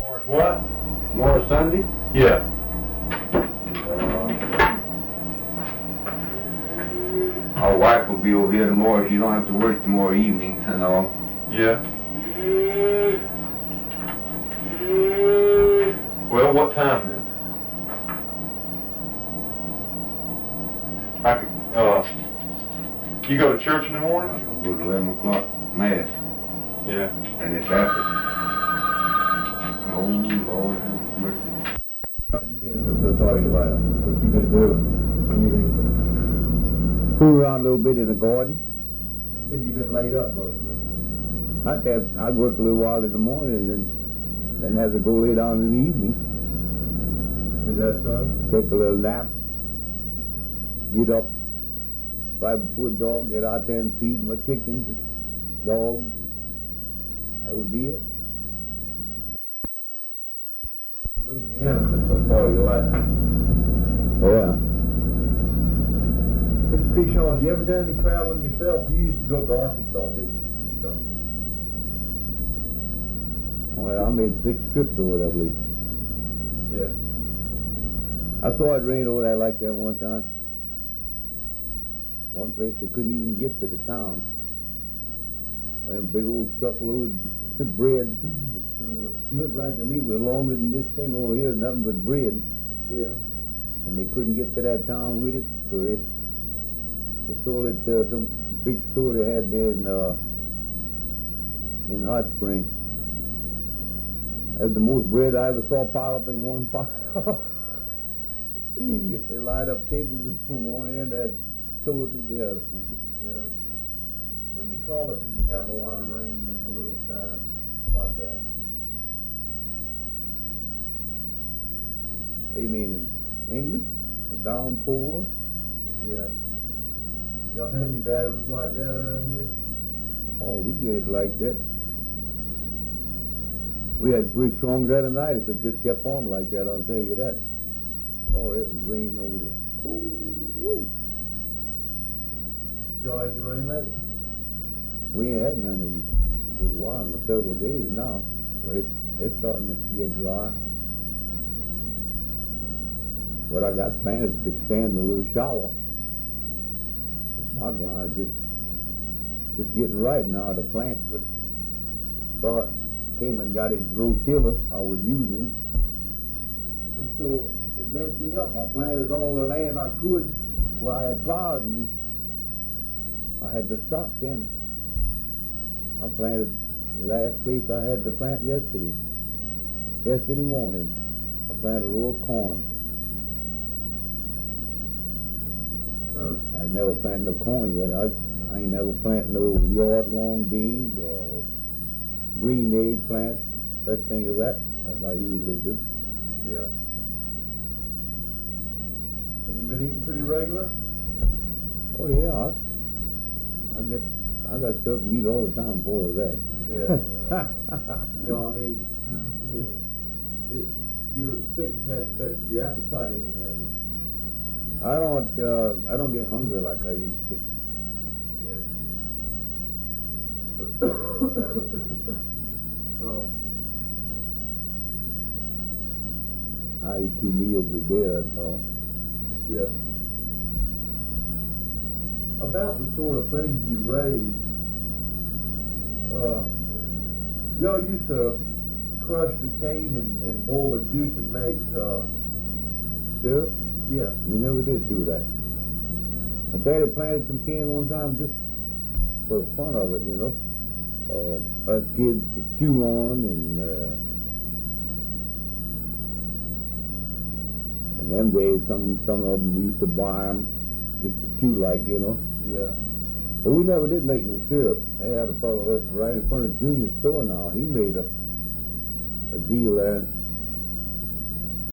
Tomorrow's what? Tomorrow Sunday? Yeah. Our wife will be over here tomorrow. She don't have to work tomorrow evening and all. Yeah. Well, what time then? I could, you go to church in the morning? I'll go to 11 o'clock Mass. Yeah. And it's after. Oh, Lord have mercy. You been since I saw you last? What you been doing? Anything? Fool around a little bit in the garden. Said you been laid up mostly. I'd work a little while in the morning and then have to go lay down in the evening. Is that so? Take a little nap. Get up. Right before the dog, get out there and feed my chickens, dogs. That would be it. Louisiana since I saw you last. Yeah. Mr. P. Sean, you ever done any traveling yourself? You used to go to Arkansas, didn't you? Well, I made 6 trips over there, I believe. Yeah. I saw it rain over there like that one time. One place they couldn't even get to the town. Them big old truckloads of bread looked like to me was longer than this thing over here, nothing but bread. Yeah. And they couldn't get to that town with it, so they sold it to some big store they had there in Hot Springs. That's the most bread I ever saw piled up in one pile. They lined up tables from one end of that store to the other. Yeah. What do you call it when you have a lot of rain in a little time like that? What do you mean, in English? A downpour? Yeah. Y'all had any bad ones like that around here? Oh, we get it like that. We had pretty strong that night if it just kept on like that, I'll tell you that. Oh, it was raining over there. Ooh. Y'all had any rain lately? We ain't had none in a good while, in several days now. But it's starting to get dry. What I got planted could stand a little shower. My ground just getting right now to plant, but so I came and got his rotiller I was using. And so it messed me up. I planted all the land I could where I had plowed, and I had to stop then. I planted the last place I had to plant yesterday. Yesterday morning, I planted a row of corn. I never planted no corn yet. I ain't never planted no yard-long beans or green eggplants, such thing as that. That's what I usually do. Yeah. Have you been eating pretty regular? Oh yeah, I got stuff to eat all the time for that. Yeah. No, I mean, yeah. Your sickness had affected your appetite any of it? I don't get hungry like I used to. Yeah. I eat 2 meals a day, that's all. Yeah. About the sort of things you raised, y'all used to crush the cane and boil the juice and make Syrup? yeah. We never did do that. My daddy planted some cane one time just for the fun of it, you know. Us kids to chew on, and in them days, some of them used to buy them just to chew like, you know. Yeah. But we never did make no syrup. They had a fellow right in front of the junior store now. He made a deal there.